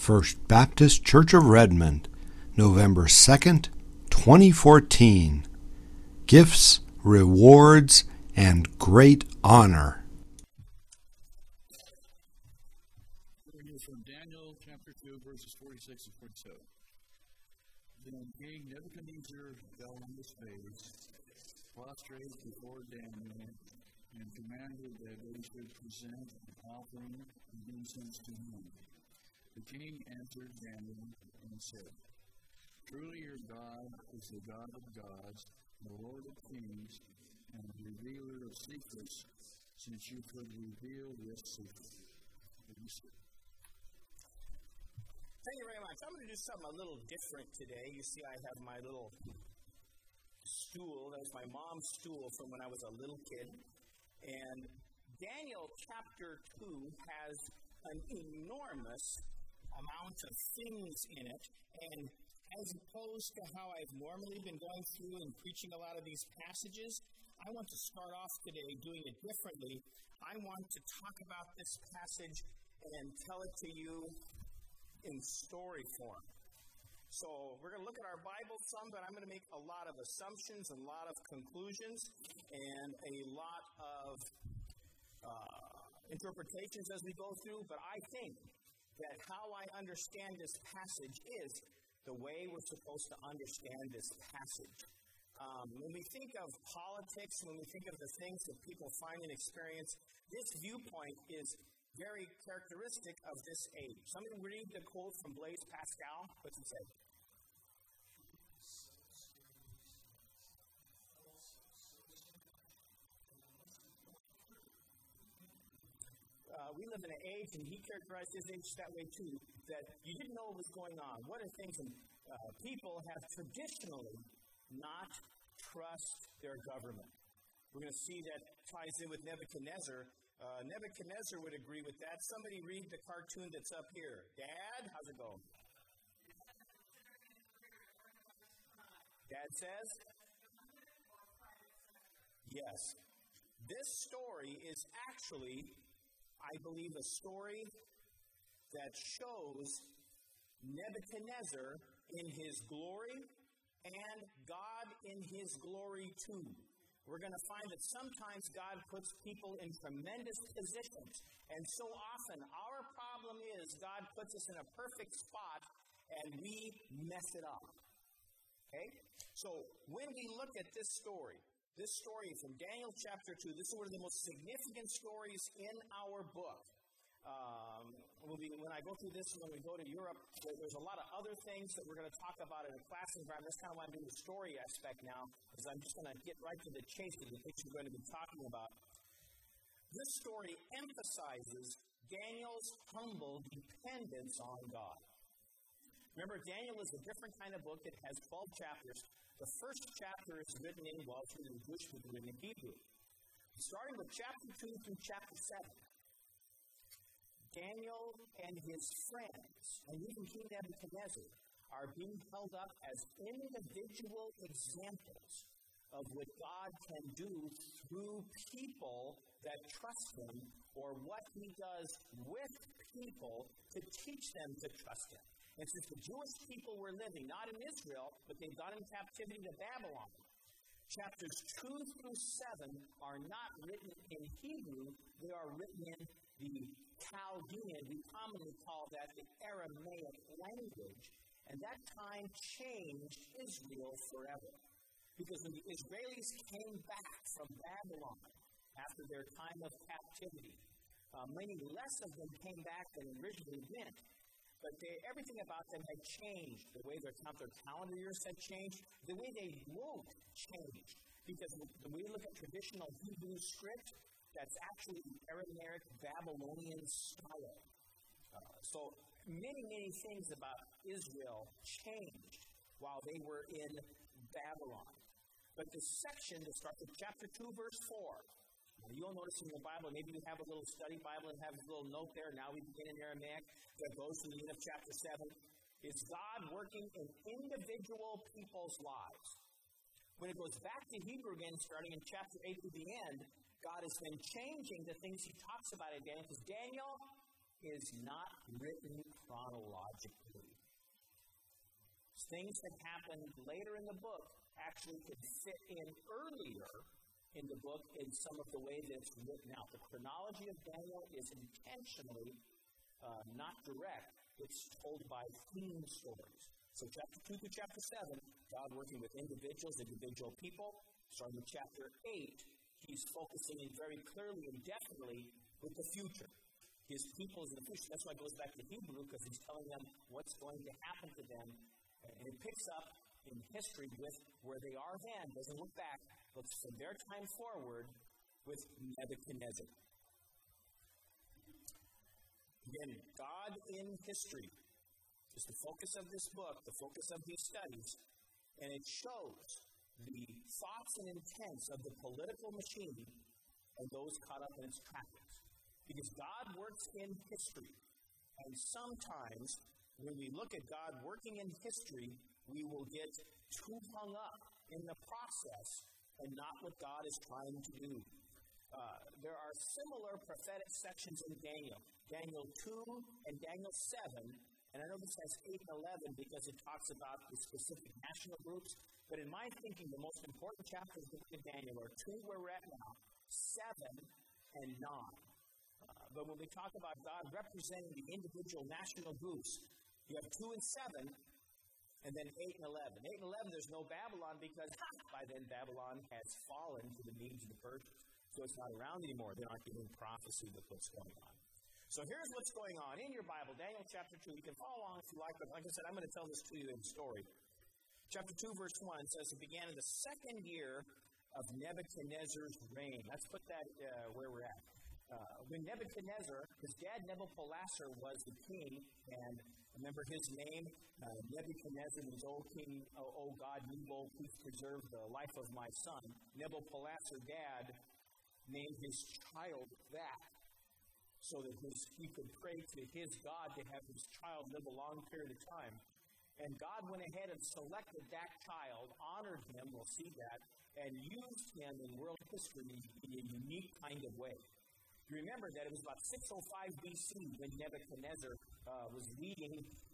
First Baptist Church of Redmond, November 2nd, 2014. Gifts, rewards, and great honor. Reading from Daniel chapter 2, verses 46 and 47. Then King Nebuchadnezzar fell on his face, prostrate before Daniel, and commanded that they should present an offering of incense to him. The king answered Daniel and said, Truly your God is the God of gods, the Lord of kings, and the revealer of secrets, since you could reveal this secret. Thank you very much. I'm going to do something a little different today. You see, I have my little stool. That was my mom's stool from when I was a little kid. And Daniel chapter 2 has an enormous amount of things in it. And as opposed to how I've normally been going through and preaching a lot of these passages, I want to start off today doing it differently. I want to talk about this passage and tell it to you in story form. So we're going to look at our Bible some, but I'm going to make a lot of assumptions, a lot of conclusions, and a lot of interpretations as we go through. But I think that how I understand this passage is the way we're supposed to understand this passage. When we think of politics, when we think of the things that people find and experience, this viewpoint is very characteristic of this age. Somebody read the quote from Blaise Pascal. What's it say? We live in an age, and he characterized his age that way too, that you didn't know what was going on. What are things? And people have traditionally not trust their government. We're going to see that ties in with Nebuchadnezzar. Nebuchadnezzar would agree with that. Somebody read the cartoon that's up here. Dad, how's it go? Dad says? Yes. This story is actually, I believe, a story that shows Nebuchadnezzar in his glory and God in his glory too. We're going to find that sometimes God puts people in tremendous positions, and so often our problem is God puts us in a perfect spot and we mess it up. Okay? So when we look at this story from Daniel chapter 2, this is one of the most significant stories in our book. When I go through this, when we go to Europe, there's a lot of other things that we're going to talk about in a class environment. That's kind of why I'm doing the story aspect now, because I'm just going to get right to the chase of the things we're going to be talking about. This story emphasizes Daniel's humble dependence on God. Remember, Daniel is a different kind of book. It has 12 chapters. The first chapter is written in, well, it's written in Jewish, but written in Hebrew. Starting with chapter 2 through chapter 7, Daniel and his friends, and even King Nebuchadnezzar, are being held up as individual examples of what God can do through people that trust him, or what he does with people to teach them to trust him. And since the Jewish people were living, not in Israel, but they'd gone in captivity to Babylon, chapters 2 through 7 are not written in Hebrew, they are written in the Chaldean. We commonly call that the Aramaic language. And that time changed Israel forever. Because when the Israelis came back from Babylon after their time of captivity, many less of them came back than originally went. But everything about them had changed. The way their calendar years had changed. The way they wrote changed. Because when we look at traditional Hebrew script, that's actually the Aramaic Babylonian style. So many, many things about Israel changed while they were in Babylon. But the section that starts with chapter 2, verse 4, you'll notice in your Bible, maybe you have a little study Bible and have a little note there. Now we begin in Aramaic that goes to the end of chapter 7. Is God working in individual people's lives? When it goes back to Hebrew again, starting in chapter 8 to the end, God has been changing the things he talks about in Daniel, because Daniel is not written chronologically. Things that happened later in the book actually could fit in earlier in the book in some of the way that it's written out. The chronology of Daniel is intentionally not direct. It's told by theme stories. So chapter 2 through chapter 7, God working with individuals, individual people. Starting with chapter 8, he's focusing in very clearly and definitely with the future. His people is in the future. That's why it goes back to Hebrew, because he's telling them what's going to happen to them. And it picks up in history with where they are then, doesn't look back, looks from their time forward with Nebuchadnezzar. Again, God in history is the focus of this book, the focus of these studies, and it shows the thoughts and intents of the political machine and those caught up in its trappings. Because God works in history, and sometimes when we look at God working in history, we will get too hung up in the process and not what God is trying to do. There are similar prophetic sections in Daniel. Daniel 2 and Daniel 7, and I know this has 8 and 11 because it talks about the specific national groups, but in my thinking, the most important chapters in Daniel are 2 where we're at now, 7 and 9. But when we talk about God representing the individual national groups, you have 2 and 7, and then 8 and 11. 8 and 11, there's no Babylon because by then Babylon has fallen to the Medes and the Persians. So it's not around anymore. They're not giving prophecy with what's going on. So here's what's going on. In your Bible, Daniel chapter 2, you can follow along if you like, but like I said, I'm going to tell this to you in story. Chapter 2, verse 1 says, it began in the second year of Nebuchadnezzar's reign. Let's put that where we're at. When Nebuchadnezzar, his dad Nebuchadnezzar was the king, and remember his name, Nebuchadnezzar means, O king, O God, Nebo, please preserve the life of my son. Nebuchadnezzar, dad, named his child that, so that he could pray to his God to have his child live a long period of time. And God went ahead and selected that child, honored him, we'll see that, and used him in world history in a unique kind of way. You remember that it was about 605 BC when Nebuchadnezzar was leading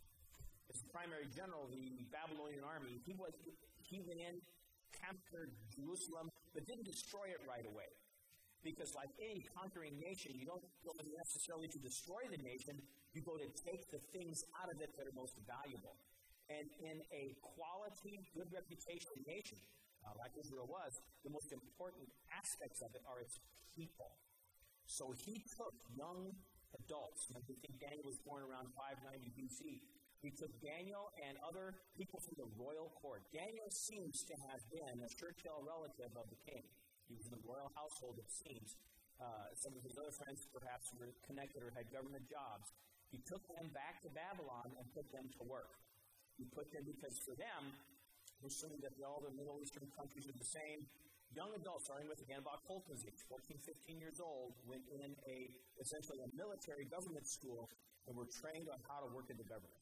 as primary general of the Babylonian army. He went in, captured Jerusalem, but didn't destroy it right away. Because like any conquering nation, you don't go necessarily to destroy the nation, you go to take the things out of it that are most valuable. And in a quality, good reputation nation, like Israel was, the most important aspects of it are its people. So he took young adults, and I think Daniel was born around 590 BC. He took Daniel and other people from the royal court. Daniel seems to have been a Churchill relative of the king. He was in the royal household, it seems. Some of his other friends perhaps were connected or had government jobs. He took them back to Babylon and put them to work. He put them because for them, assuming that all the Middle Eastern countries are the same, young adults, starting with, again, about Colton's age, 14, 15 years old, went in essentially a military government school and were trained on how to work in the government.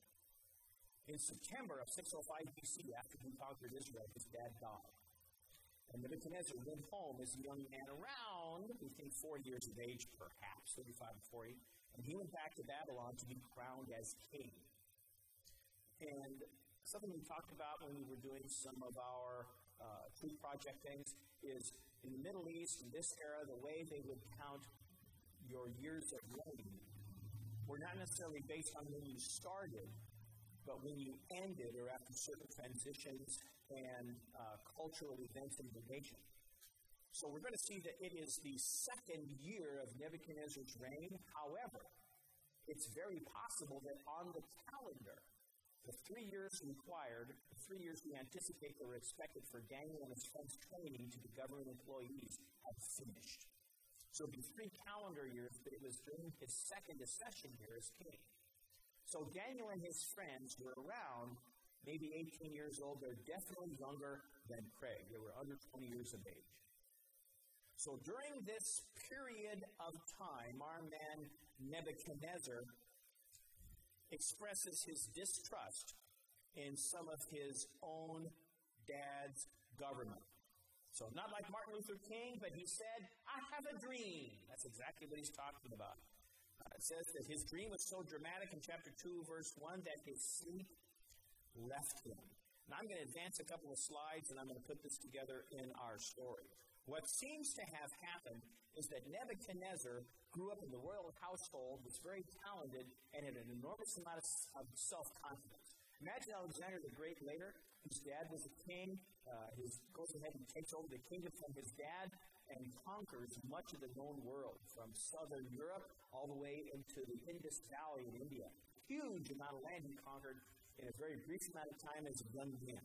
In September of 605 BC, after he conquered Israel, his dad died. And Nebuchadnezzar went home as a young man around, we think 4 years of age, perhaps, 35 to 40, and he went back to Babylon to be crowned as king. And something we talked about when we were doing some of our Truth Project things is in the Middle East, in this era, the way they would count your years of reign were not necessarily based on when you started, but when you ended or after certain transitions and cultural events in the nation. So we're going to see that it is the second year of Nebuchadnezzar's reign. However, it's very possible that on the calendar, the 3 years required, the 3 years we anticipate that were expected for Daniel and his friends' training to be government employees have finished. So it'd be 3 calendar years, but it was during his second accession year as king. So Daniel and his friends were around, maybe 18 years old. They're definitely younger than Craig. They were under 20 years of age. So during this period of time, our man Nebuchadnezzar expresses his distrust in some of his own dad's government. So not like Martin Luther King, but he said, I have a dream. That's exactly what he's talking about. It says that his dream was so dramatic in chapter 2, verse 1, that his sleep left him. Now, I'm going to advance a couple of slides, and I'm going to put this together in our story. What seems to have happened is that Nebuchadnezzar grew up in the royal household, was very talented, and had an enormous amount of self-confidence. Imagine Alexander the Great later, whose dad was a king, goes ahead and takes over the kingdom from his dad and conquers much of the known world, from southern Europe all the way into the Indus Valley in India. Huge amount of land he conquered in a very brief amount of time as a young man.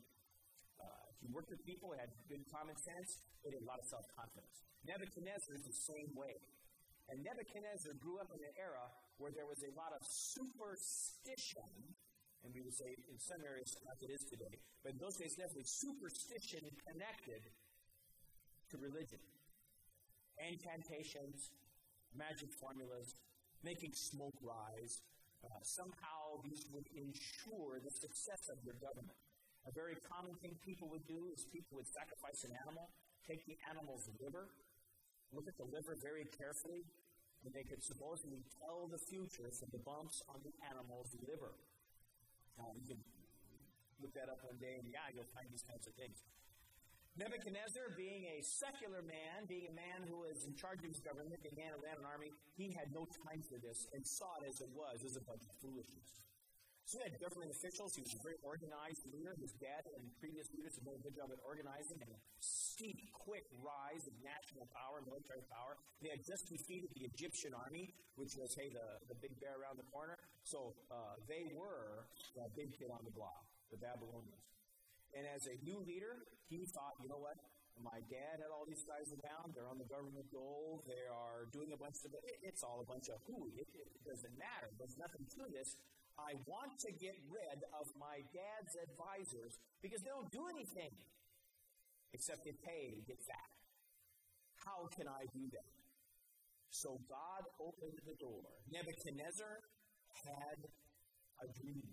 He worked with people, had good common sense, but had a lot of self-confidence. Nebuchadnezzar is the same way. And Nebuchadnezzar grew up in an era where there was a lot of superstition, and we would say in some areas like it is today, but in those days definitely superstition connected to religion. Incantations, magic formulas, making smoke rise. Somehow these would ensure the success of your government. A very common thing people would do is people would sacrifice an animal, take the animal's liver, look at the liver very carefully, and they could supposedly tell the future from the bumps on the animal's liver. Now, you can look that up one day, and you'll find these kinds of things. Nebuchadnezzar, being a secular man, being a man who was in charge of his government, a man who ran an army, he had no time for this and saw it as it was a bunch of foolishness. So he had government officials. He was a very organized leader. His dad and previous leaders had done a good job at organizing and a steep, quick rise of national power, military power. They had just defeated the Egyptian army, which was, the big bear around the corner. So they were the big kid on the block, the Babylonians. And as a new leader, he thought, you know what? My dad had all these guys around. They're on the government dole. They are doing a bunch of it's all a bunch of hooey. It doesn't matter. There's nothing to this. I want to get rid of my dad's advisors because they don't do anything except get paid and get fat. How can I do that? So God opened the door. Nebuchadnezzar had a dream.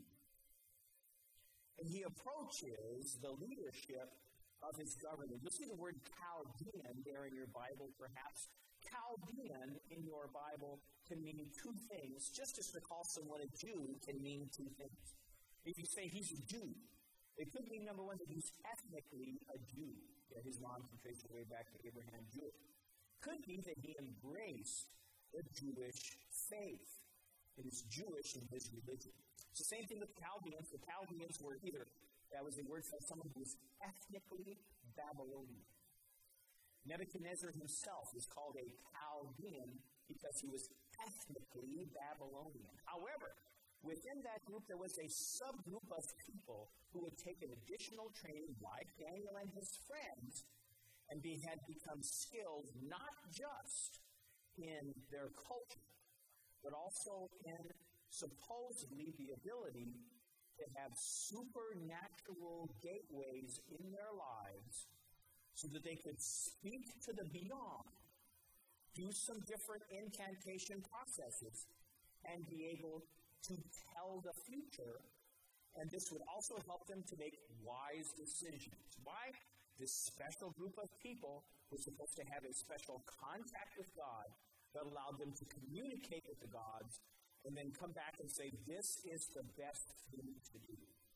And he approaches the leadership of his government. You'll see the word Chaldean there in your Bible, perhaps. Chaldean in your Bible can mean two things, just as to call someone a Jew can mean two things. If you say he's a Jew, it could mean, number one, that he's ethnically a Jew. That his mom can trace her way back to Abraham Jewish. Could be that he embraced the Jewish faith. It is Jewish in his religion. It's the same thing with Chaldeans. The Chaldeans were that was a word for someone who was ethnically Babylonian. Nebuchadnezzar himself is called a Chaldean because he was ethnically Babylonian. However, within that group there was a subgroup of people who had taken additional training, like Daniel and his friends, and had become skilled not just in their culture, but also in supposedly the ability to have supernatural gateways in their lives so that they could speak to the beyond, do some different incantation processes, and be able to tell the future. And this would also help them to make wise decisions. Why? This special group of people was supposed to have a special contact with God that allowed them to communicate with the gods and then come back and say, this is the best thing to do.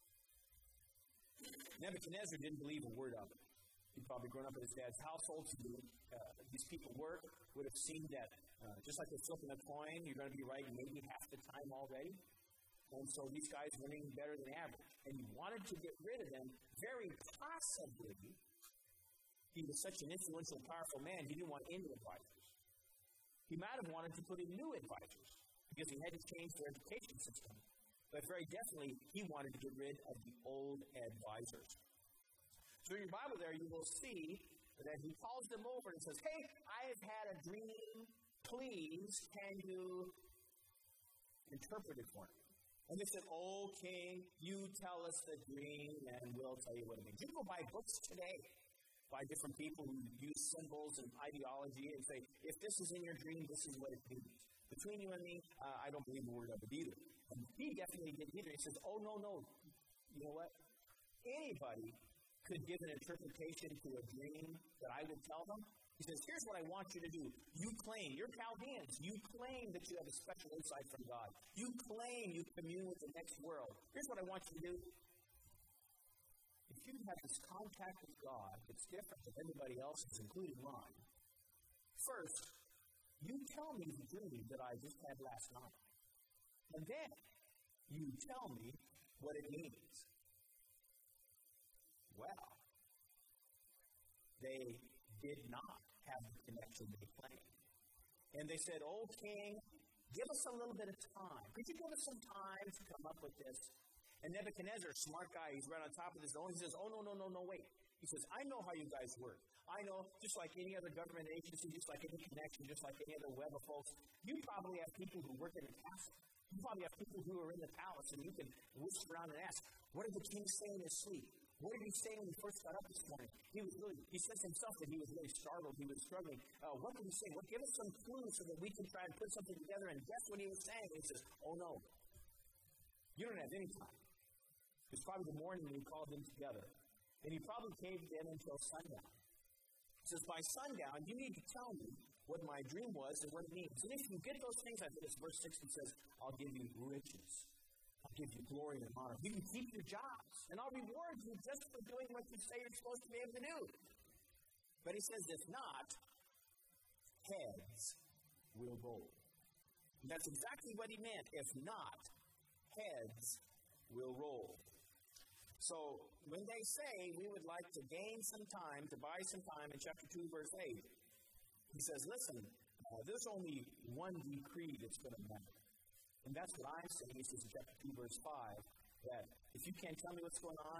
Nebuchadnezzar didn't believe a word of it. He'd probably grown up in his dad's household. These people would have seen that just like they're flipping a coin, you're going to be right maybe half the time already. And so these guys were winning better than average. And he wanted to get rid of them, very possibly. He was such an influential, powerful man, he didn't want any advisors. He might have wanted to put in new advisors because he had to change their education system. But very definitely, he wanted to get rid of the old advisors. So in your Bible there, you will see that he calls them over and says, hey, I have had a dream. Please, can you interpret it for me? And they said, oh, king, you tell us the dream, and we'll tell you what it means. You can go buy books today by different people who use symbols and ideology and say, if this is in your dream, this is what it means. Between you and me, I don't believe a word of it either. And he definitely didn't either. He says, oh, no. You know what? Anybody could give an interpretation to a dream that I would tell them, He says, here's what I want you to do. You claim, you're Chaldeans, you claim that you have a special insight from God. You claim you commune with the next world. Here's what I want you to do. If you have this contact with God that's different than anybody else's, including mine, first, you tell me the dream that I just had last night. And then, you tell me what it means. Well, they did not have the connection they claimed. And they said, "Oh, king, give us a little bit of time. Could you give us some time to come up with this?" And Nebuchadnezzar, smart guy, he's right on top of this. He says, "Oh, no, wait." He says, "I know how you guys work. I know, just like any other government agency, just like any connection, just like any other web of folks, you probably have people who work in the castle. You probably have people who are in the palace, and you can whisper around and ask, what did the king say in his sleep? What did he say when he first got up this morning?" He says himself that he was really startled. He was struggling. What did he say? Well, give us some clues so that we can try and put something together and guess what he was saying. And he says, "Oh, no. You don't have any time." It was probably the morning when he called them together. And he probably caved in until sundown. He says, "By sundown, you need to tell me what my dream was and what it means. And if you get those things," I think it's verse 6, it says, "I'll give you riches. I'll give you glory and honor. You can keep your jobs, and I'll reward you just for doing what you say you're supposed to be able to do." But he says, if not, heads will roll. And that's exactly what he meant. If not, heads will roll. So when they say we would like to gain some time, to buy some time, in chapter 2, verse 8, he says, listen, there's only one decree that's going to matter. And that's what I'm saying. He says in chapter 2, verse 5, that if you can't tell me what's going on,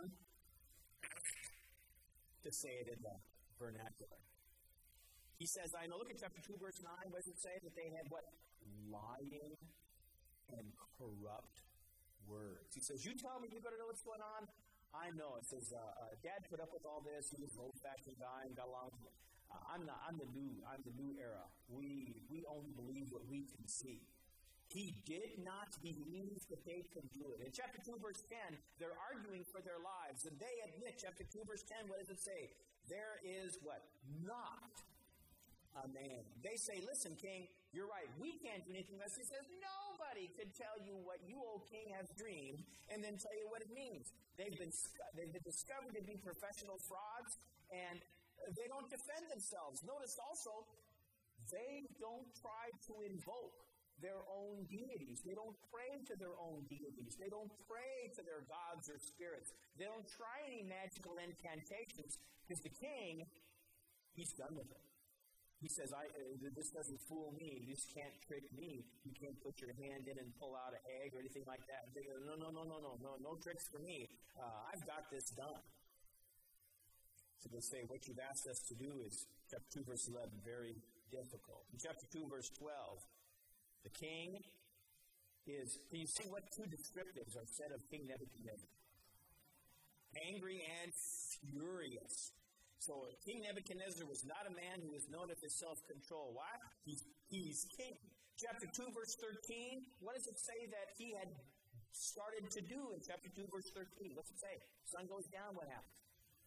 to say it in the vernacular. He says, I know, look at chapter 2, verse 9, what does it say? That they had what? Lying and corrupt words. He says, you tell me you're going to know what's going on? I know. It says, Dad put up with all this. He was an old-fashioned guy and got along with it. I'm the new era. We only believe what we can see. He did not believe that they could do it. In chapter 2, verse 10, they're arguing for their lives. And they admit, chapter 2, verse 10, what does it say? There is what? Not a man. They say, listen, king, you're right. We can't do anything else. He says, nobody could tell you what you, O king, have dreamed and then tell you what it means. They've been discovered to be professional frauds, and they don't defend themselves. Notice also, they don't try to invoke their own deities. They don't pray to their own deities. They don't pray to their gods or spirits. They don't try any magical incantations because the king, he's done with it. He says, this doesn't fool me. This can't trick me. You can't put your hand in and pull out an egg or anything like that. And they go, no tricks for me. I've got this done. So they say, what you've asked us to do is, chapter 2, verse 11, very difficult. In chapter 2, verse 12, the king is, can you see what two descriptives are said of King Nebuchadnezzar? Angry and furious. So King Nebuchadnezzar was not a man who was known of his self-control. Why? He's king. Chapter 2, verse 13, what does it say that he had started to do in chapter 2, verse 13? What's it say? Sun goes down, what happens?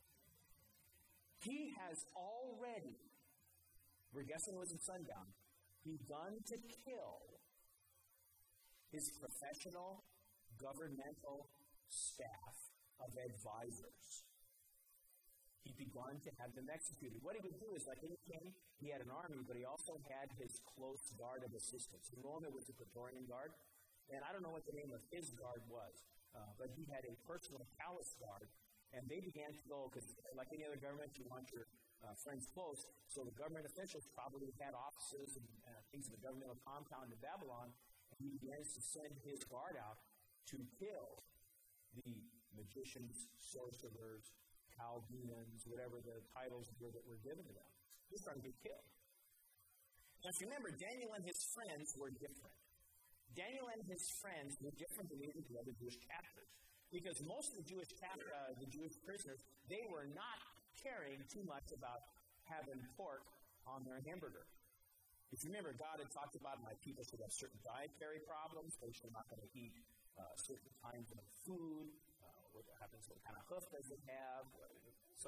He has already, we're guessing it was at sundown, begun to kill his professional governmental staff of advisors. He'd begun to have them executed. What he would do is, like any king, he had an army, but he also had his close guard of assistants. In Rome, it was the Praetorian Guard, and I don't know what the name of his guard was, but he had a personal palace guard, and they began to go, because like any other government, you want your friends close, so the government officials probably had offices and things in the governmental compound in Babylon, and he begins to send his guard out to kill the magicians, sorcerers, Chaldeans, whatever the titles were that were given to them. He's trying to get killed. Now, if you remember, Daniel and his friends were different. Daniel and his friends were different than the other Jewish captors. Because most of the Jewish prisoners, they were not caring too much about having pork on their hamburger. If you remember, God had talked about my people should have certain dietary problems. They should not going to eat certain kinds of food. What happens, what kind of hoof does it have? So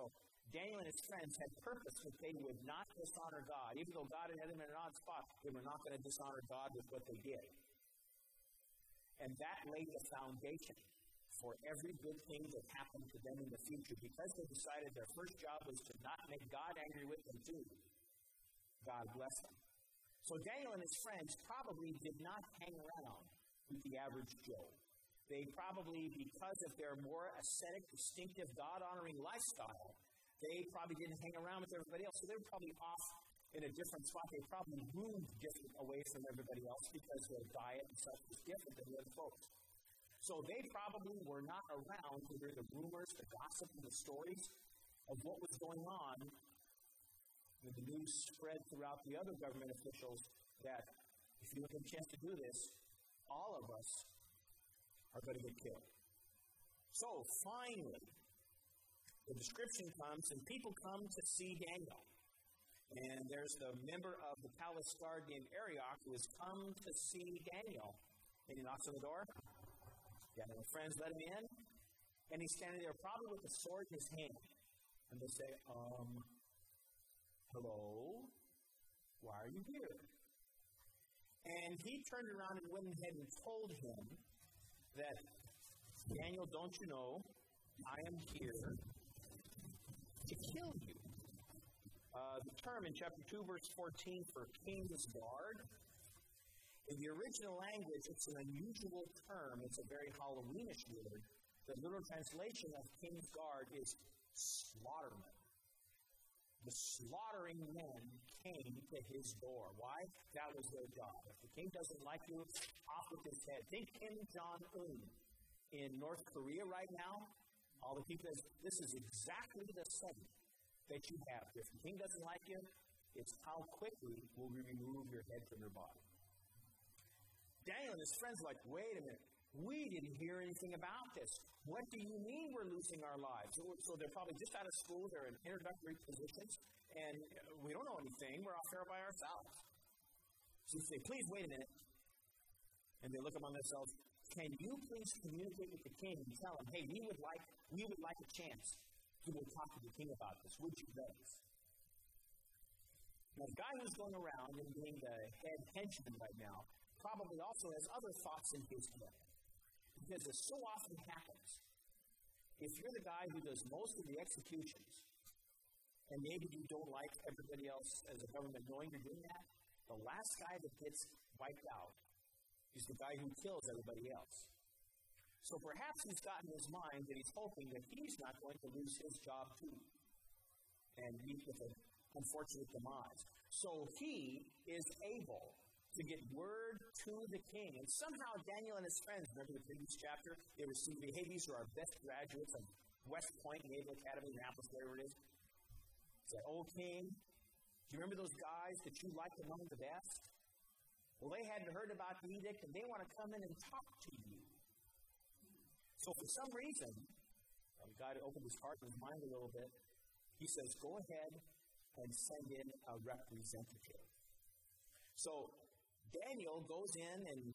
Daniel and his friends had purpose that they would not dishonor God. Even though God had them in an odd spot, they were not going to dishonor God with what they did. And that laid the foundation for every good thing that happened to them in the future. Because they decided their first job was to not make God angry with them too, God bless them. So Daniel and his friends probably did not hang around with the average Joe. They probably, because of their more ascetic, distinctive, God-honoring lifestyle, they probably didn't hang around with everybody else. So they were probably off in a different spot. They probably moved different away from everybody else because their diet and such was different than the other folks. So they probably were not around to hear the rumors, the gossip, and the stories of what was going on when the news spread throughout the other government officials that if you have a chance to do this, all of us are going to get killed. So finally, the description comes, and people come to see Daniel. And there's the member of the palace guard named Arioch who has come to see Daniel. And he knocks on the door. Daniel's friends let him in. And he's standing there probably with a sword in his hand. And they say, hello? Why are you here? And he turned around and went ahead and told him that, Daniel, don't you know, I am here to kill you. The term in chapter 2, verse 14 for king's guard, in the original language, it's an unusual term. It's a very Halloweenish word. The literal translation of king's guard is slaughterman. The slaughtering men came to his door. Why? That was their job. If the king doesn't like you, off with his head. Think Kim Jong-un in North Korea right now. All the people, this is exactly the same that you have. If the king doesn't like you, it's how quickly will we remove your head from your body. Daniel and his friends are like, wait a minute. We didn't hear anything about this. What do you mean we're losing our lives? So they're probably just out of school. They're in introductory positions. And we don't know anything. We're off here by ourselves. So you say, please wait a minute. And they look among themselves. Can you please communicate with the king and tell him, hey, we would like a chance to go talk to the king about this. Would you please? Now, the guy who's going around and being the head henchman right now probably also has other thoughts in his head. Because it so often happens, if you're the guy who does most of the executions, and maybe you don't like everybody else as a government knowing you're doing that, the last guy that gets wiped out is the guy who kills everybody else. So perhaps he's got in his mind that he's hoping that he's not going to lose his job too, and meet with an unfortunate demise. So he is able to get word to the king. And somehow Daniel and his friends, remember the previous chapter, they received, hey, these are our best graduates of West Point, Naval Academy, Annapolis, wherever it is. Said, oh, king, do you remember those guys that you liked among the best? Well, they hadn't heard about the edict, and they want to come in and talk to you. So for some reason, God opened his heart and his mind a little bit. He says, go ahead and send in a representative. So Daniel goes in 16,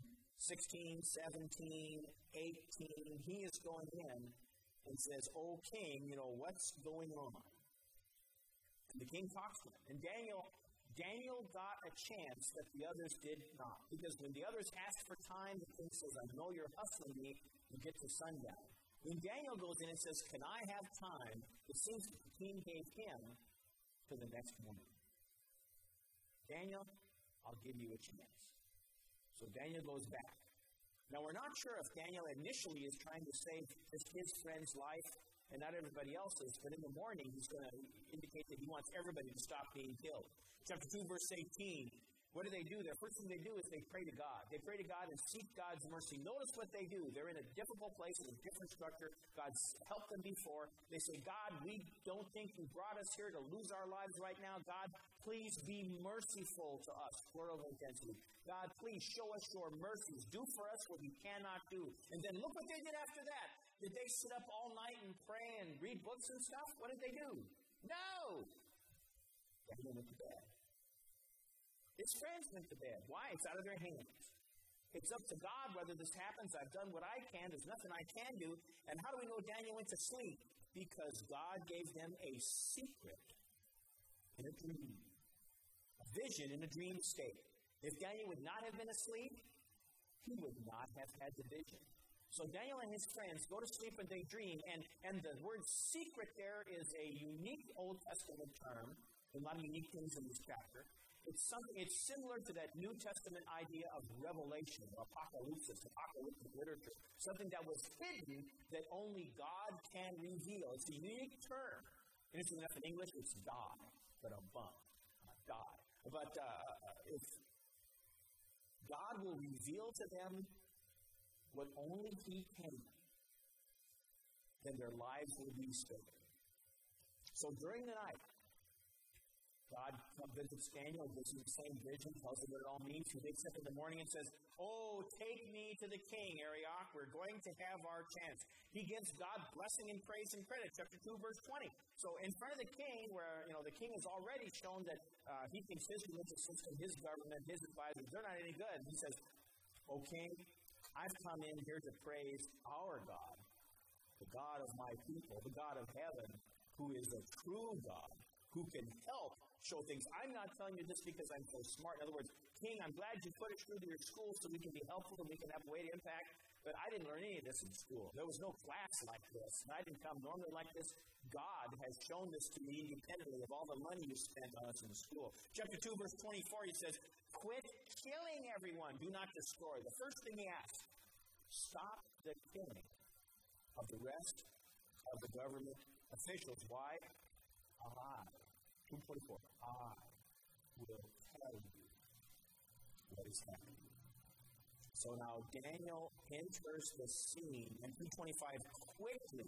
17, 18. He is going in and says, oh, king, what's going on? And the king talks to him. And Daniel got a chance that the others did not. Because when the others asked for time, the king says, I know you're hustling me to get to sundown. When Daniel goes in and says, can I have time? It seems that the king gave him to the next morning. Daniel, I'll give you a chance. So Daniel goes back. Now, we're not sure if Daniel initially is trying to save just his friend's life and not everybody else's, but in the morning he's going to indicate that he wants everybody to stop being killed. Chapter 2, verse 18. What do? The first thing they do is they pray to God. They pray to God and seek God's mercy. Notice what they do. They're in a difficult place, in a different structure. God's helped them before. They say, God, we don't think you brought us here to lose our lives right now. God, please be merciful to us. Plural intensity. God, please show us your mercies. Do for us what we cannot do. And then look what they did after that. Did they sit up all night and pray and read books and stuff? What did they do? No! They went to bed. His friends went to bed. Why? It's out of their hands. It's up to God whether this happens. I've done what I can. There's nothing I can do. And how do we know Daniel went to sleep? because God gave them a secret in a dream. A vision in a dream state. If Daniel would not have been asleep, he would not have had the vision. So Daniel and his friends go to sleep and they dream, and the word secret there is a unique Old Testament term. There are a lot of unique things in this chapter. It's similar to that New Testament idea of revelation, or apocalyptic literature. Something that was hidden that only God can reveal. It's a unique term. Interesting enough, in English, it's die, but a bump, die. But if God will reveal to them what only He can, then their lives will be spared. So during the night, God visits Daniel, gives him the same vision, tells him what it all means. He wakes up in the morning and says, "Oh, take me to the king, Arioch. We're going to have our chance." He gives God blessing and praise and credit. Chapter 2, verse 20. So in front of the king, where the king has already shown that he thinks his religious system, his government, his advisors, they're not any good. He says, "O king, I've come in here to praise our God, the God of my people, the God of heaven, who is a true God, who can help show things. I'm not telling you this because I'm so smart. In other words, King, I'm glad you put us through to your school so we can be helpful and we can have a way to impact, but I didn't learn any of this in school. There was no class like this. And I didn't come normally like this. God has shown this to me independently of all the money you spent on us in school." Chapter 2, verse 24, he says, "Quit killing everyone. Do not destroy." The first thing he asks, stop the killing of the rest of the government officials. Why? 2:24. I will tell you what is happening. So now Daniel enters the scene, and 2:25 quickly,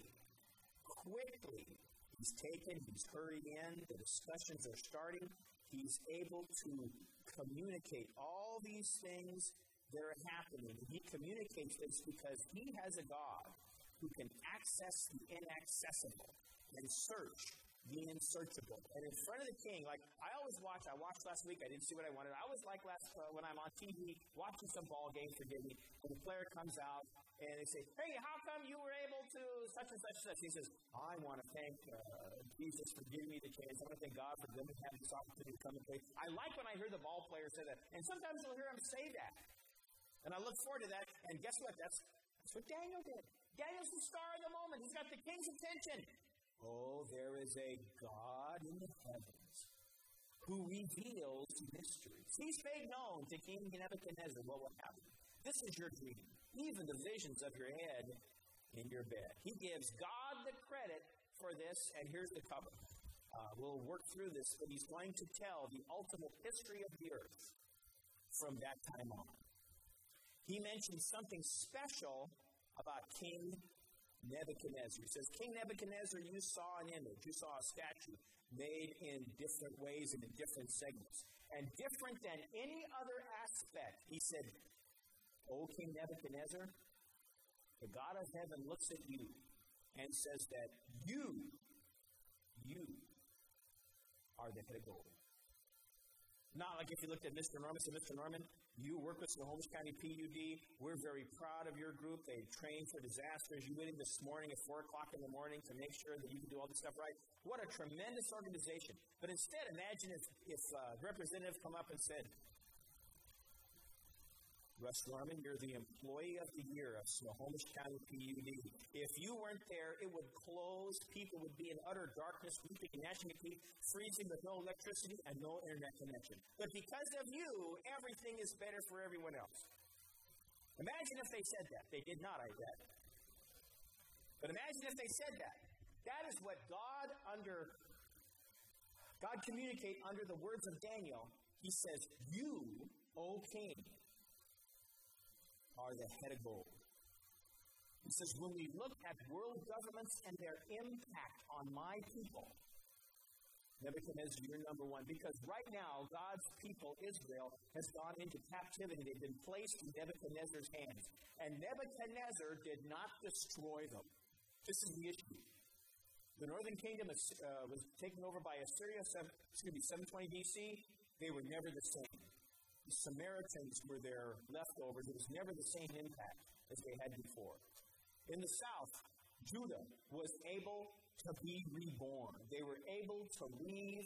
he's taken, he's hurried in, the discussions are starting, he's able to communicate all these things that are happening. He communicates this because he has a God who can access the inaccessible and search the unsearchable. And in front of the king, like I watched last week, I didn't see what I wanted. I always like when I'm on TV watching some ball game, forgive me, and the player comes out and they say, "Hey, how come you were able to such and such and such?" He says, "I want to thank Jesus for giving me the chance. I want to thank God for letting me have this opportunity to come and play." I like when I hear the ball player say that. And sometimes you'll hear him say that. And I look forward to that. And guess what? That's what Daniel did. Daniel's the star of the moment. He's got the king's attention. Oh, there is a God in the heavens who reveals mysteries. He's made known to King Nebuchadnezzar what will happen. This is your dream, even the visions of your head in your bed. He gives God the credit for this, and here's the cover. We'll work through this, but he's going to tell the ultimate history of the earth from that time on. He mentions something special about King Nebuchadnezzar. He says, "King Nebuchadnezzar, you saw an image. You saw a statue made in different ways and in different segments. And different than any other aspect." He said, "O King Nebuchadnezzar, the God of heaven looks at you and says that you are the head of gold." Not like if you looked at Mr. Norman, so Mr. Norman, you work with Snohomish County PUD. We're very proud of your group. They train for disasters. You went in this morning at 4 o'clock in the morning to make sure that you can do all this stuff right. What a tremendous organization. But instead, imagine if a representative come up and said, "Russ Norman, you're the employee of the year of Snohomish County PUD. If you weren't there, it would close. People would be in utter darkness, weeping and gnashing of teeth, freezing with no electricity and no internet connection. But because of you, everything is better for everyone else." Imagine if they said that. They did not, I read. But imagine if they said that. That is what God communicate under the words of Daniel. He says, "You, O king, are the head of gold." He says, when we look at world governments and their impact on my people, Nebuchadnezzar, you're number one. Because right now, God's people, Israel, has gone into captivity. They've been placed in Nebuchadnezzar's hands. And Nebuchadnezzar did not destroy them. This is the issue. The northern kingdom was taken over by Assyria, 720 BC. They were never the same. The Samaritans were their leftovers. It was never the same impact as they had before. In the south, Judah was able to be reborn. They were able to leave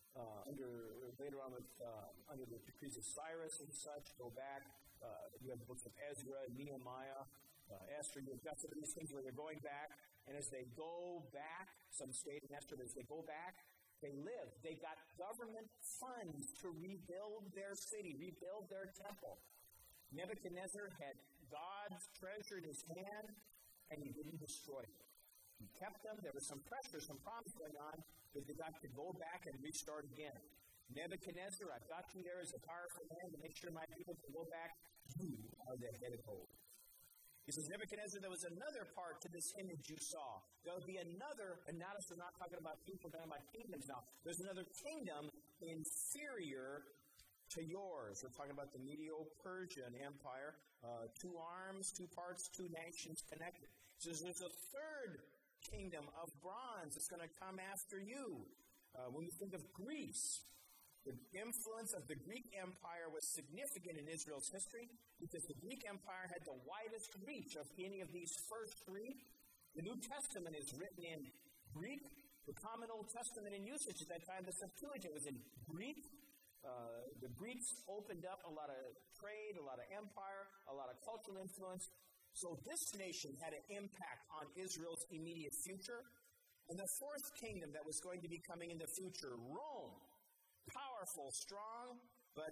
later on under the decrees of Cyrus and such, go back. You have the books of Ezra, Nehemiah, Esther. You have got some of these things where they're going back, and as they go back, some state in Esther, as they go back, they live. They got government funds to rebuild their city, rebuild their temple. Nebuchadnezzar had God's treasure in his hand, and he didn't destroy it. He kept them. There was some pressure, some promise going on, but they got to go back and restart again. Nebuchadnezzar, I've got you there as a powerful man to make sure my people can go back. You are the head of gold. He says, Nebuchadnezzar, there was another part to this image you saw. There will be another, and notice we're not talking about people, we're talking about kingdoms now. There's another kingdom inferior to yours. We're talking about the Medo-Persian Empire. 2 arms, 2 parts, 2 nations connected. He says, there's a third kingdom of bronze that's going to come after you. When you think of Greece, the influence of the Greek Empire was significant in Israel's history because the Greek Empire had the widest reach of any of these first 3. The New Testament is written in Greek. The common Old Testament in usage at that time, the Septuagint, was in Greek. The Greeks opened up a lot of trade, a lot of empire, a lot of cultural influence. So this nation had an impact on Israel's immediate future. And the fourth kingdom that was going to be coming in the future, Rome. Powerful, strong, but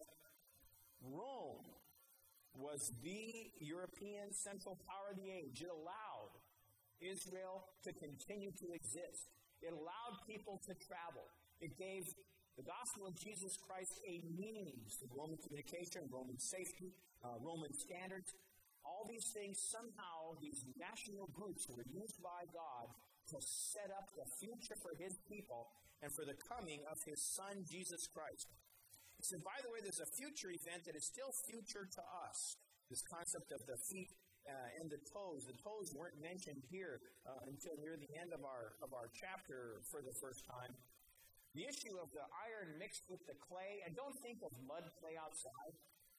Rome was the European central power of the age. It allowed Israel to continue to exist. It allowed people to travel. It gave the gospel of Jesus Christ a means to Roman communication, Roman safety, Roman standards. All these things, somehow, these national groups were used by God to set up the future for his people and for the coming of his son, Jesus Christ. He said, by the way, there's a future event that is still future to us. This concept of the feet and the toes. The toes weren't mentioned here until near the end of our chapter for the first time. The issue of the iron mixed with the clay, and don't think of mud clay outside.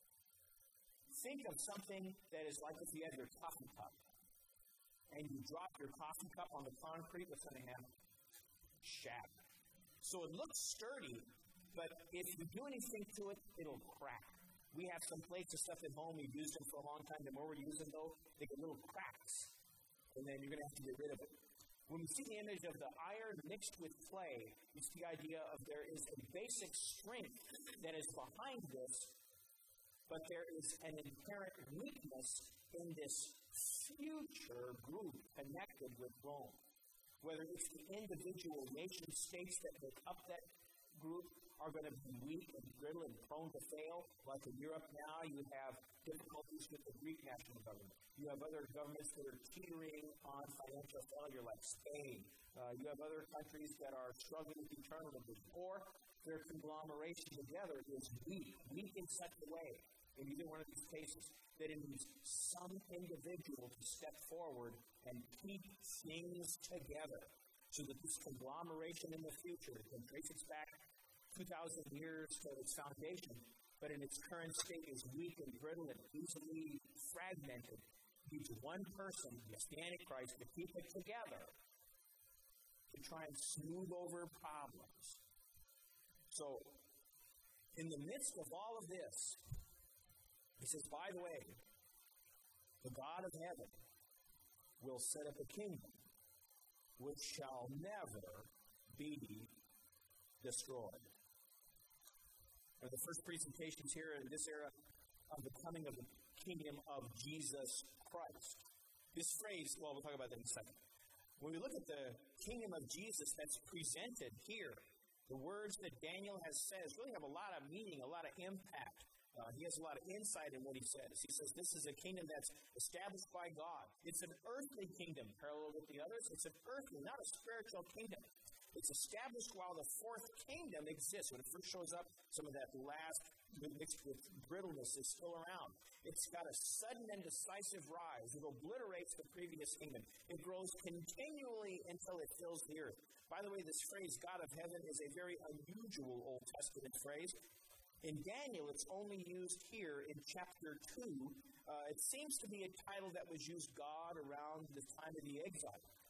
Think of something that is like if you have your coffee cup and you drop your coffee cup on the concrete, what's going to happen? Shatter. So it looks sturdy, but if you do anything to it, it'll crack. We have some plates of stuff at home. We've used them for a long time. The more we use them, though, they get little cracks. And then you're going to have to get rid of it. When we see the image of the iron mixed with clay, it's the idea of there is a basic strength that is behind this, but there is an inherent weakness in this future group connected with Rome. Whether it's the individual nation states that make up that group are going to be weak and brittle and prone to fail. Like in Europe now, you have difficulties with the Greek national government. You have other governments that are teetering on financial failure, like Spain. You have other countries that are struggling with eternal division. Or their conglomeration together is weak in such a way, in either one of these cases, that it needs some individual to step forward and keep things together so that this conglomeration in the future can trace its back 2,000 years to its foundation, but in its current state is weak and brittle and easily fragmented. It needs one person, the Antichrist, to keep it together to try and smooth over problems. So, in the midst of all of this, he says, by the way, the God of heaven will set up a kingdom which shall never be destroyed. Now, the first presentations here in this era of the coming of the kingdom of Jesus Christ. This phrase, well, we'll talk about that in a second. When we look at the kingdom of Jesus that's presented here, the words that Daniel has said really have a lot of meaning, a lot of impact. He has a lot of insight in what he says. He says this is a kingdom that's established by God. It's an earthly kingdom, parallel with the others. It's an earthly, not a spiritual kingdom. It's established while the fourth kingdom exists. When it first shows up, some of that last mixed with brittleness is still around. It's got a sudden and decisive rise. It obliterates the previous kingdom. It grows continually until it fills the earth. By the way, this phrase, God of heaven, is a very unusual Old Testament phrase. In Daniel, it's only used here in chapter 2. It seems to be a title that was used God around the time of the exile.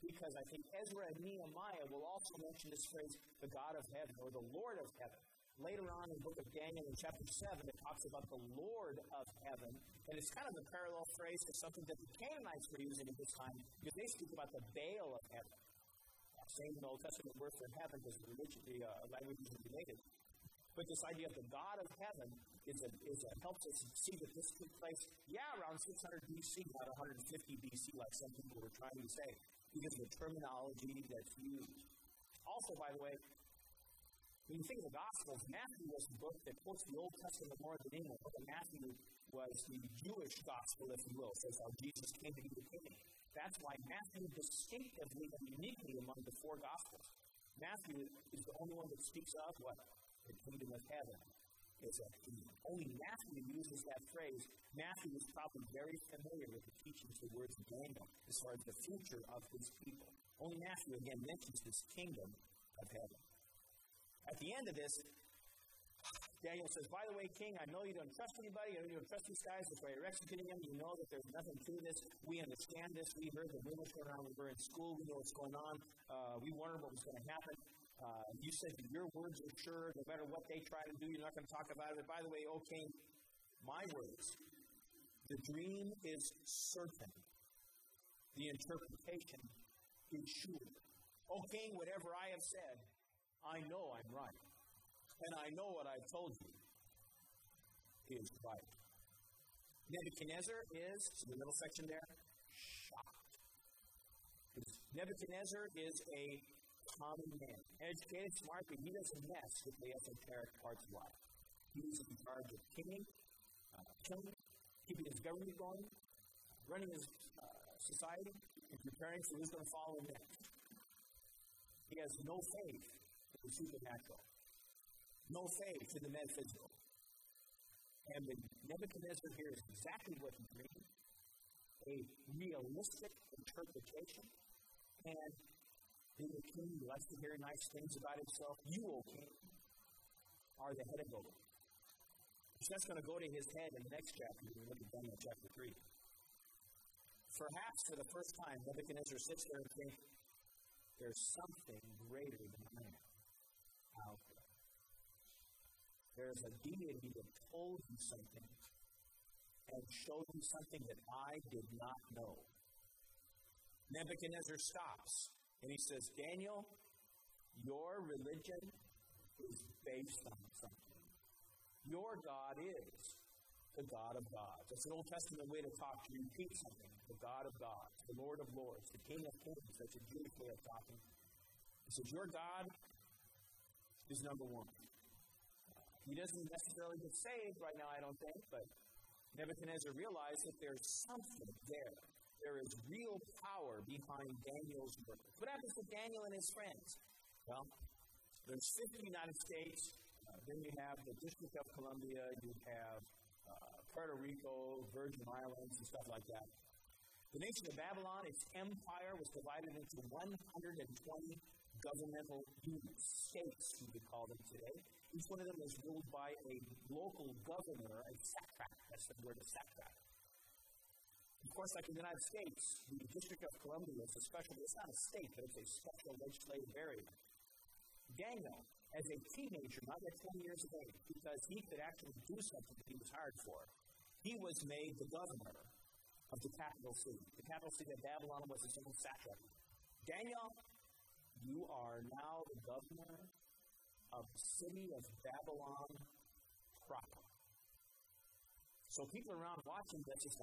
because I think Ezra and Nehemiah will also mention this phrase, the God of heaven, or the Lord of heaven. Later on in the book of Daniel in chapter 7, it talks about the Lord of heaven, and it's kind of a parallel phrase to something that the Canaanites were using at this time, because they speak about the Baal of heaven. Same Old Testament word for heaven, because the language is related. But this idea of the God of heaven helps us see that this took place, around 600 BC, not 150 BC, like some people were trying to say, because of the terminology that's used. Also, by the way, when you think of the Gospels, Matthew was the book that quotes the Old Testament more than anyone. Matthew was the Jewish gospel, if you will, says how Jesus came to be the king. That's why Matthew distinctively and uniquely among the four Gospels. Matthew is the only one that speaks of what? The kingdom of heaven is at hand. Only Matthew uses that phrase. Matthew is probably very familiar with the teachings, the words of Daniel, as far as the future of his people. Only Matthew, again, mentions this kingdom of heaven. At the end of this, Daniel says, by the way, King, I know you don't trust anybody. I know you don't trust these guys. That's why you're executing them. You know that there's nothing to this. We understand this. We heard the rumors going around. We were in school. We know what's going on. We wondered what was going to happen. You said that your words are sure. No matter what they try to do, you're not going to talk about it. By the way, O King, my words. The dream is certain. The interpretation is sure. O King, whatever I have said, I know I'm right. And I know what I've told you is right. Nebuchadnezzar is, in the middle section there, shocked. Nebuchadnezzar is a common man. Educated, smart, but he doesn't mess with the esoteric parts of life. He's in charge of killing, keeping his government going, running his society, and preparing for who's going to follow him next. He has no faith in the supernatural, no faith in the metaphysical. And the Nebuchadnezzar here is exactly what he dreamed, a realistic interpretation. And being a king who likes to hear nice things about himself, you, O king, are the head of gold. So that's going to go to his head in the next chapter when we look at Daniel chapter 3. Perhaps for the first time, Nebuchadnezzar sits there and thinks, there's something greater than I am out there. There's a deity that told you something and showed you something that I did not know. Nebuchadnezzar stops and he says, Daniel, your religion is based on something. Your God is the God of gods. That's an Old Testament way to talk, to repeat something. The God of gods, the Lord of lords, the King of kings. That's a Jewish way of talking. He says, your God is number one. He doesn't necessarily get saved right now, I don't think, but Nebuchadnezzar realized that there's something there. There is real power behind Daniel's work. What happens to Daniel and his friends? Well, there's 50 United States. Then you have the District of Columbia. You have Puerto Rico, Virgin Islands, and stuff like that. The nation of Babylon, its empire, was divided into 120 governmental units, states, we would call them today. Each one of them was ruled by a local governor, a satrap. That's the word, a satrap. Of course, like in the United States, the District of Columbia is a special, it's not a state, but it's a special legislative area. Daniel, as a teenager, not yet 20 years of age, because he could actually do something that he was hired for, he was made the governor of the capital city. The capital city of Babylon was its own satrap. Daniel, you are now the governor of the city of Babylon proper. So people around watching this, it's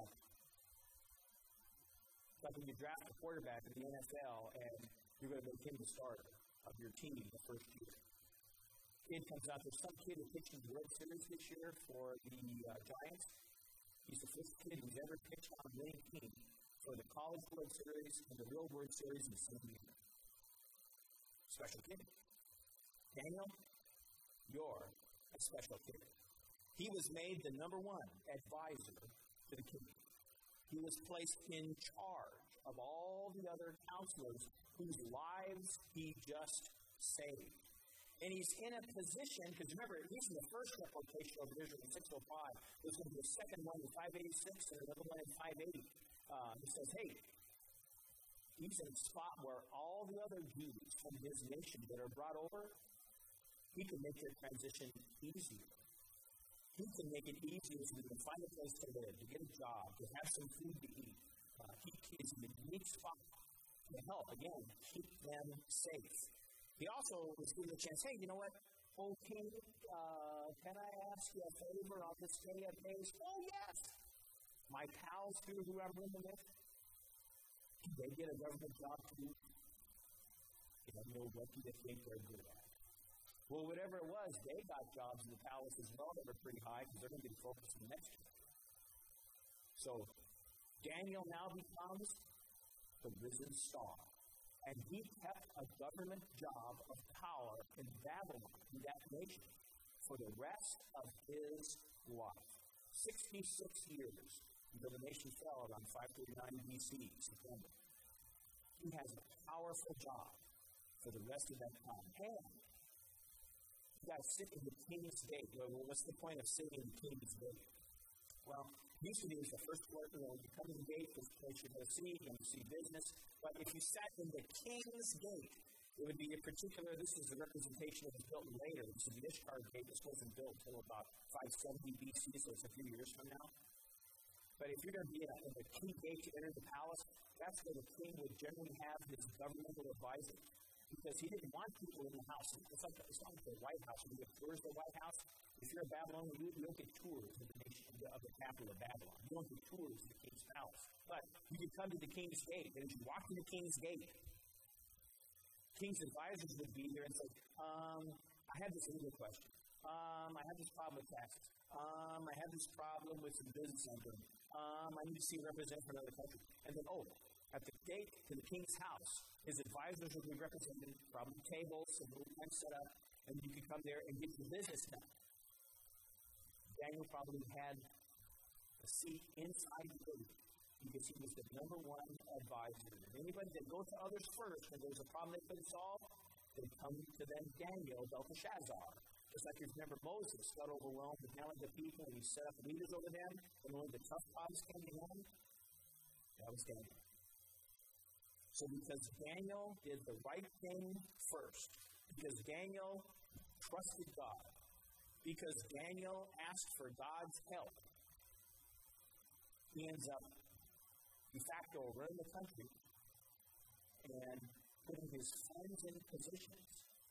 like when you draft a quarterback in the NFL and you're going to make him the starter of your team the first year. Kid comes out, there's some kid who pitched in the World Series this year for the Giants. He's the first kid who's ever pitched on a winning team for the College World Series and the Real World Series in the same year. Special kid. Daniel, you're a special kid. He was made the number one advisor to the king. He was placed in charge of all the other counselors whose lives he just saved. And he's in a position, because remember, he's in the first replication of Israel in 605. There's going to be a second one in 586 and another one in 580. He says, hey, he's in a spot where all the other Jews from his nation that are brought over, he can make their transition easier. He can make it easier so they can find a place to live, to get a job, to have some food to eat. He is in a unique spot to help, again, keep them safe. He also was given a chance, hey, you know what? Oh, king, can I ask you a favor on this day of days? Oh, yes. My pals here who I'm living with, they get a government job too. You don't know what you think they're good at. Well, whatever it was, they got jobs in the palace as well that were pretty high because they're going to be focused on next year. So, Daniel now becomes the risen star. And he kept a government job of power in Babylon, in that nation, for the rest of his life. 66 years until the nation fell around 539 BC, September. He has a powerful job for the rest of that time. And you got to sit in the king's gate. Well, what's the point of sitting in the king's gate? Well, usually it's the first place, you come to the gate, this place you're going to see business. But if you sat in the king's gate, it would be a particular, this is a representation that was built later. This is the Ishtar gate. This wasn't built until about 570 BC, so it's a few years from now. But if you're going to be in the king gate to enter the palace, that's where the king would generally have his governmental advisor. Because he didn't want people in the house. It's like the White House. When you get tours of the White House, if you're a Babylonian, you don't get tours of the nation of the capital of Babylon. You don't get tours of the king's palace. But you can come to the king's gate, and as you walk to the king's gate, king's advisors would be there and say, I have this legal question. I have this problem with taxes. I have this problem with some business I'm doing. I need to see a representative from another country. And then, at the gate to the king's house, his advisors would be represented, probably tables, some little tent set up, and you could come there and get your business done. Daniel probably had a seat inside the gate because he was the number one advisor. And anybody that goes to others first when there's a problem they couldn't solve, they come to them, Daniel, Belteshazzar. Just like you remember Moses got overwhelmed with nailing the people and he set up leaders over them, and when the tough problems came to him, that was Daniel. So because Daniel did the right thing first, because Daniel trusted God, because Daniel asked for God's help, he ends up de facto running the country and putting his friends in positions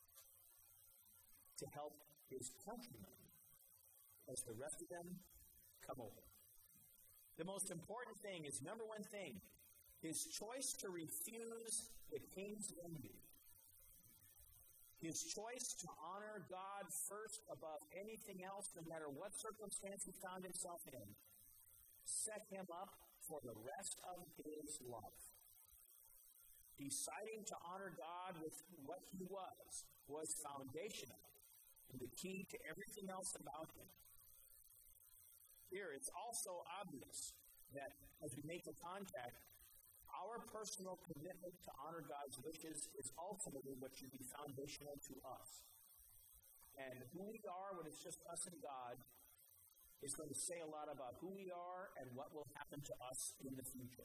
to help his countrymen as the rest of them come over. The most important thing is, number one thing, his choice to refuse the king's envy. His choice to honor God first above anything else, no matter what circumstance he found himself in, set him up for the rest of his life. Deciding to honor God with what he was foundational and the key to everything else about him. Here, it's also obvious that as we make the contact, our personal commitment to honor God's wishes is ultimately what should be foundational to us. And who we are when it's just us and God is going to say a lot about who we are and what will happen to us in the future.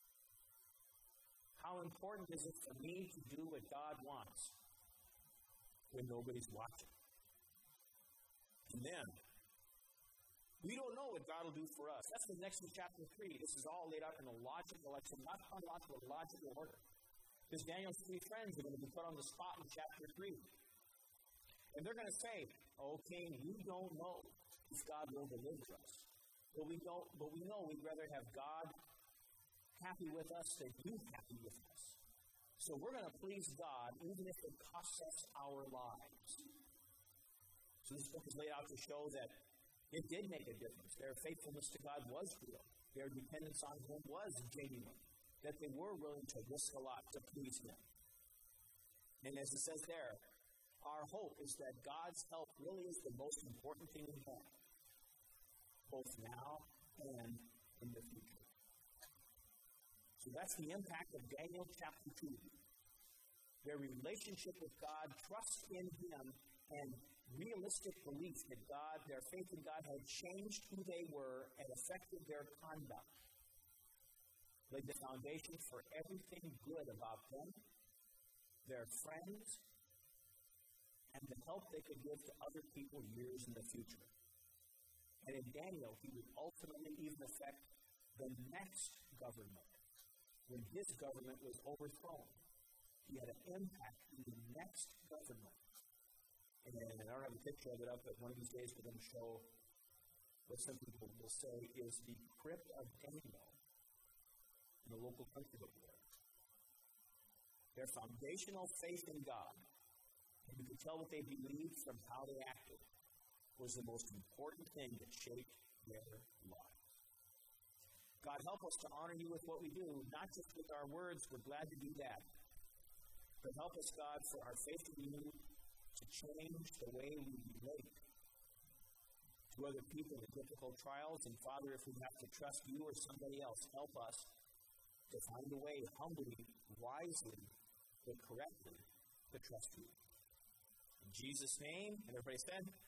How important is it for me to do what God wants when nobody's watching? And then, we don't know what God will do for us. That's the next in chapter 3. This is all laid out in a logical, not chronological, logical order. Because Daniel's 3 friends are going to be put on the spot in chapter 3. And they're going to say, king, you don't know if God will deliver us. But we know we'd rather have God happy with us than you happy with us. So we're going to please God even if it costs us our lives. So this book is laid out to show that it did make a difference. Their faithfulness to God was real. Their dependence on Him was genuine. That they were willing to risk a lot to please Him. And as it says there, our hope is that God's help really is the most important thing we have, both now and in the future. So that's the impact of Daniel chapter 2. Their relationship with God, trust in Him, and realistic belief that their faith in God had changed who they were and affected their conduct. laid the foundation for everything good about them, their friends, and the help they could give to other people years in the future. And in Daniel, he would ultimately even affect the next government. When his government was overthrown, he had an impact in the next government. And I don't have a picture of it up, but one of these days we're going to show what some people will say is the crypt of Daniel in the local country over there. Their foundational faith in God, and you can tell what they believed from how they acted, was the most important thing that shaped their lives. God, help us to honor you with what we do, not just with our words. We're glad to do that. But help us, God, for our faith in you to change the way we relate to other people in difficult trials. And Father, if we have to trust you or somebody else, help us to find a way humbly, wisely, but correctly to trust you. In Jesus' name, and everybody said,